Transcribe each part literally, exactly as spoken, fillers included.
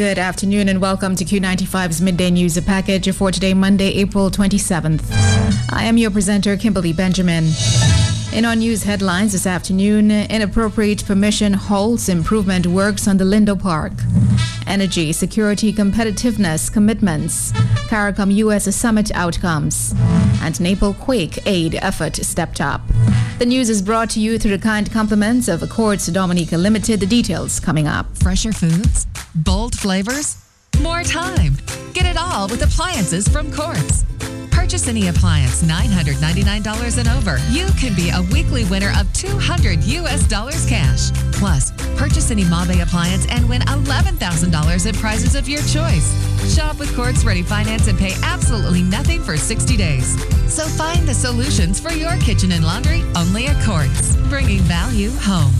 Good afternoon and welcome to Q ninety-five's Midday News Package for today, Monday, April twenty-seventh. I am your presenter, Kimberly Benjamin. In our news headlines this afternoon, inappropriate permission halts improvement works on the Lindo Park. Energy, security, competitiveness, commitments. CARICOM U S Summit outcomes. And Nepal quake aid effort stepped up. The news is brought to you through the kind compliments of Accords Dominica Limited. The details coming up. Fresher foods, bold flavors, more time. Get it all with appliances from Quartz. Purchase any appliance nine hundred ninety-nine dollars and over. You can be a weekly winner of two hundred U S dollars cash. Plus, purchase any Mabe appliance and win eleven thousand dollars in prizes of your choice. Shop with Quartz Ready Finance and pay absolutely nothing for sixty days. So find the solutions for your kitchen and laundry only at Quartz, bringing value home.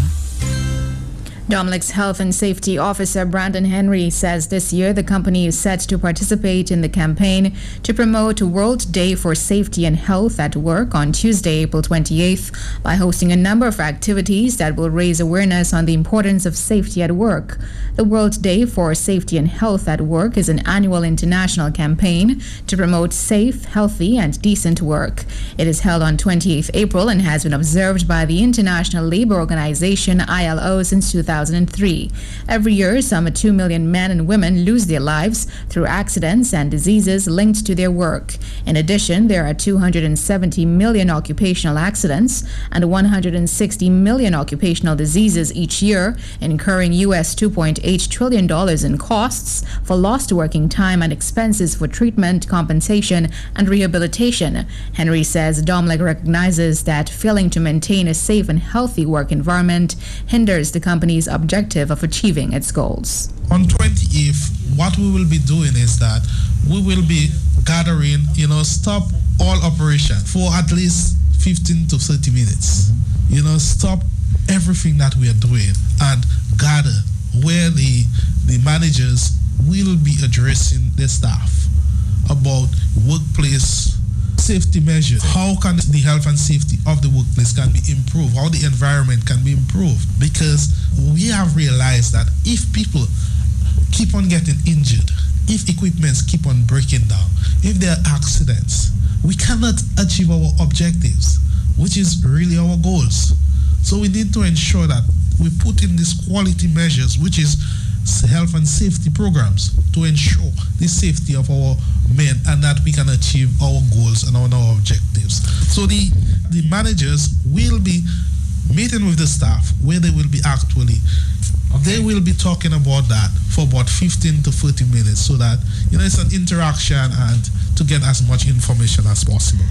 Domlec's Health and Safety Officer Brandon Henry says this year the company is set to participate in the campaign to promote World Day for Safety and Health at Work on Tuesday, April twenty-eighth, by hosting a number of activities that will raise awareness on the importance of safety at work. The World Day for Safety and Health at Work is an annual international campaign to promote safe, healthy, and decent work. It is held on twenty-eighth April and has been observed by the International Labour Organization, I L O, since two thousand three. Every year, some two million men and women lose their lives through accidents and diseases linked to their work. In addition, there are two hundred seventy million occupational accidents and one hundred sixty million occupational diseases each year, incurring U S two point eight trillion dollars in costs for lost working time and expenses for treatment, compensation, and rehabilitation. Henry says Domlec recognizes that failing to maintain a safe and healthy work environment hinders the company's objective of achieving its goals. On twenty-eighth, what we will be doing is that we will be gathering, you know, stop all operation for at least fifteen to thirty minutes. You know, stop everything that we are doing and gather where the, the managers will be addressing the staff about workplace safety measures. How can the health and safety of the workplace can be improved? How the environment can be improved? Because we have realized that if people keep on getting injured, if equipments keep on breaking down, if there are accidents, we cannot achieve our objectives, which is really our goals. So we need to ensure that we put in these quality measures, which is health and safety programs, to ensure the safety of our men and that we can achieve our goals and our, our objectives. So the, the managers will be meeting with the staff where they will be actually, okay. They will be talking about that for about fifteen to thirty minutes so that, you know, it's an interaction and to get as much information as possible.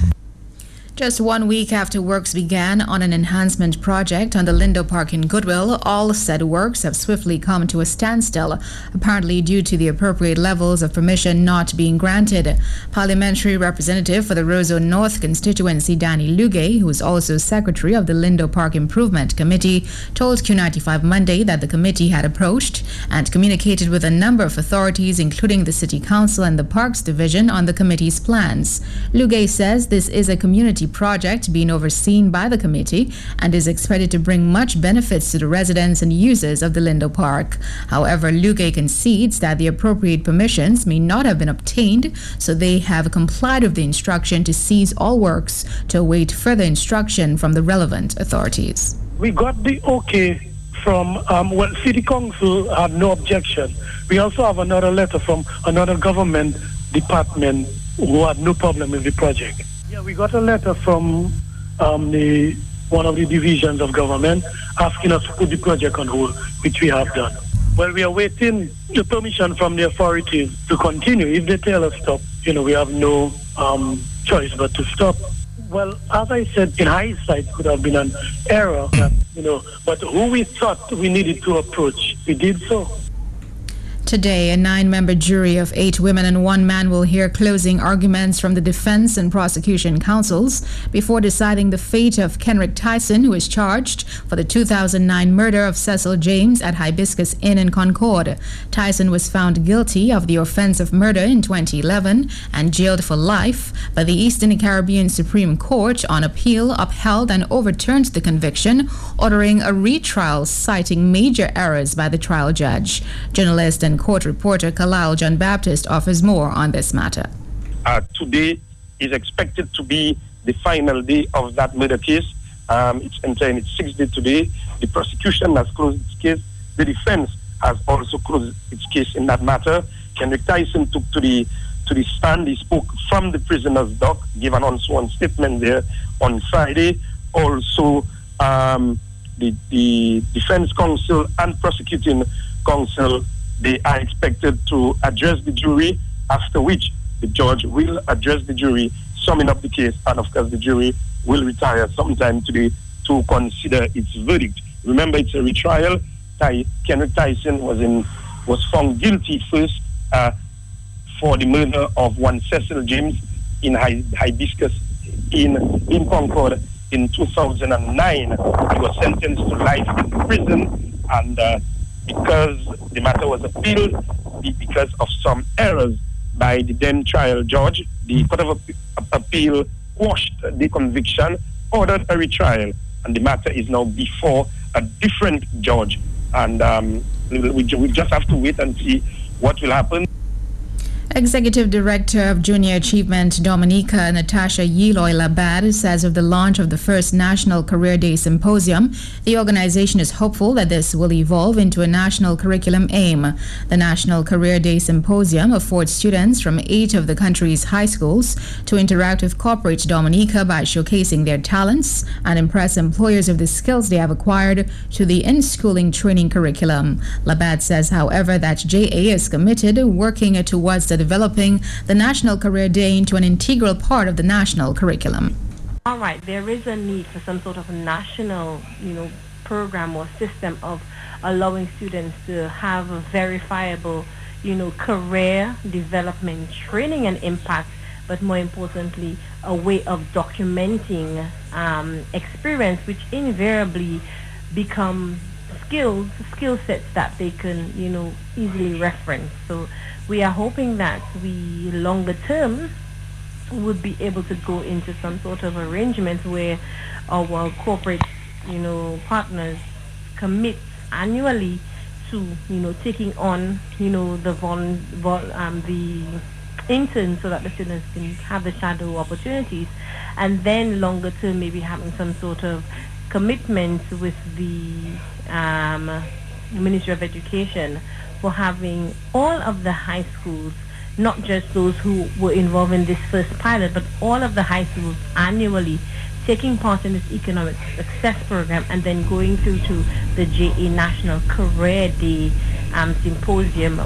Just one week after works began on an enhancement project on the Lindo Park in Goodwill, all said works have swiftly come to a standstill, apparently due to the appropriate levels of permission not being granted. Parliamentary representative for the Roseau North constituency, Danny Lugay, who is also secretary of the Lindo Park Improvement Committee, told Q ninety-five Monday that the committee had approached and communicated with a number of authorities, including the City Council and the Parks Division, on the committee's plans. Lugay says this is a community project being overseen by the committee and is expected to bring much benefits to the residents and users of the Lindo Park. However, Lugay concedes that the appropriate permissions may not have been obtained, so they have complied with the instruction to cease all works to await further instruction from the relevant authorities. We got the okay from, um, well, City Council had no objection. We also have another letter from another government department who had no problem with the project. Yeah, we got a letter from um, the one of the divisions of government asking us to put the project on hold, which we have done. Well, we are waiting the permission from the authorities to continue. If they tell us stop, you know, we have no um, choice but to stop. Well, as I said, in hindsight, could have been an error, that, you know, but who we thought we needed to approach, we did so. Today, a nine-member jury of eight women and one man will hear closing arguments from the defense and prosecution counsels before deciding the fate of Kenrick Tyson, who is charged for the two thousand nine murder of Cecil James at Hibiscus Inn in Concord. Tyson was found guilty of the offense of murder in twenty eleven and jailed for life, but the Eastern Caribbean Supreme Court on appeal upheld and overturned the conviction, ordering a retrial citing major errors by the trial judge. Journalist and court reporter Kalal John Baptist offers more on this matter. Uh, today is expected to be the final day of that murder case. Um, it's entering its sixth day today. The prosecution has closed its case. The defense has also closed its case in that matter. Kenrick Tyson took to the to the stand. He spoke from the prisoner's dock, gave an unsworn statement there on Friday. Also, um, the, the defense counsel and prosecuting counsel, they are expected to address the jury, after which the judge will address the jury, summing up the case, and of course the jury will retire sometime today to consider its verdict. Remember, it's a retrial. Ty- Kenrick Tyson was in was found guilty first uh, for the murder of one Cecil James in Hi- Hibiscus in in Concord in two thousand nine. He was sentenced to life in prison, and uh, because the matter was appealed, because of some errors by the then trial judge, the Court of Appeal quashed the conviction, ordered a retrial, and the matter is now before a different judge. And um, we, we just have to wait and see what will happen. Executive Director of Junior Achievement Dominica, Natasha Yeloy Labad, says of the launch of the first National Career Day Symposium, the organization is hopeful that this will evolve into a national curriculum aim. The National Career Day Symposium affords students from eight of the country's high schools to interact with corporate Dominica by showcasing their talents and impress employers with the skills they have acquired to the in-schooling training curriculum. Labad says, however, that J A is committed working towards the developing the National Career Day into an integral part of the national curriculum. All right, there is a need for some sort of a national, you know, program or system of allowing students to have a verifiable, you know, career development training and impact, but more importantly, a way of documenting um, experience, which invariably become skills, skill sets that they can, you know, easily reference. So we are hoping that we, longer term, would be able to go into some sort of arrangement where our corporate, you know, partners commit annually to, you know, taking on, you know, the vol, vol um, the interns, so that the students can have the shadow opportunities, and then longer term maybe having some sort of commitment with the um, Ministry of Education for having all of the high schools, not just those who were involved in this first pilot, but all of the high schools annually taking part in this economic success program, and then going through to the J A National Career Day um, Symposium.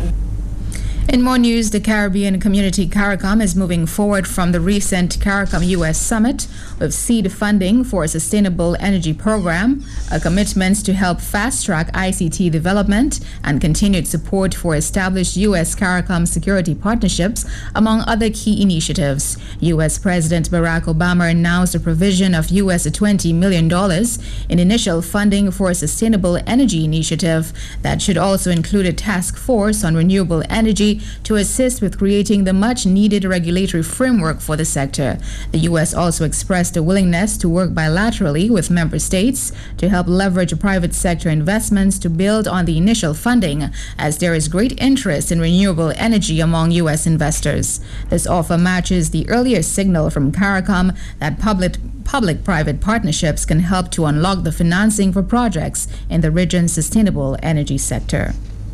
In more news, the Caribbean Community CARICOM is moving forward from the recent CARICOM U S Summit with seed funding for a sustainable energy program, a commitment to help fast-track I C T development, and continued support for established U S CARICOM security partnerships, among other key initiatives. U S President Barack Obama announced a provision of U S twenty million dollars in initial funding for a sustainable energy initiative that should also include a task force on renewable energy to assist with creating the much-needed regulatory framework for the sector. The U S also expressed a willingness to work bilaterally with member states to help leverage private sector investments to build on the initial funding, as there is great interest in renewable energy among U S investors. This offer matches the earlier signal from CARICOM that public public-private partnerships can help to unlock the financing for projects in the region's sustainable energy sector.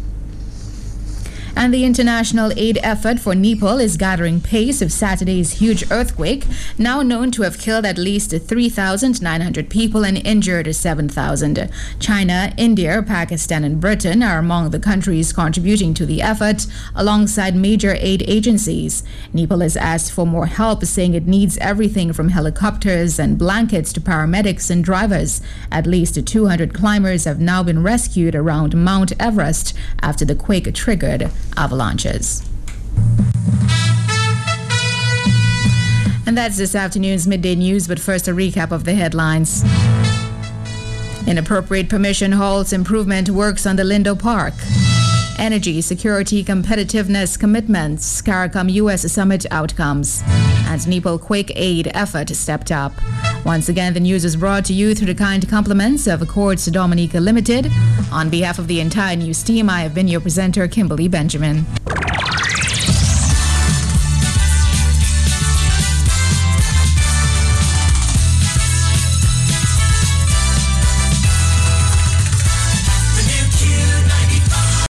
And the international aid effort for Nepal is gathering pace with Saturday's huge earthquake, now known to have killed at least three thousand nine hundred people and injured seven thousand. China, India, Pakistan, and Britain are among the countries contributing to the effort, alongside major aid agencies. Nepal has asked for more help, saying it needs everything from helicopters and blankets to paramedics and drivers. At least two hundred climbers have now been rescued around Mount Everest after the quake triggered avalanches. And that's this afternoon's Midday News, but first a recap of the headlines. Inappropriate permission halts improvement works on the Lindo Park. Energy, security, competitiveness commitments, CARICOM U S Summit outcomes. And Nepal quake aid effort stepped up. Once again, the news is brought to you through the kind compliments of Quartz Dominica Limited. On behalf of the entire news team, I have been your presenter, Kimberly Benjamin.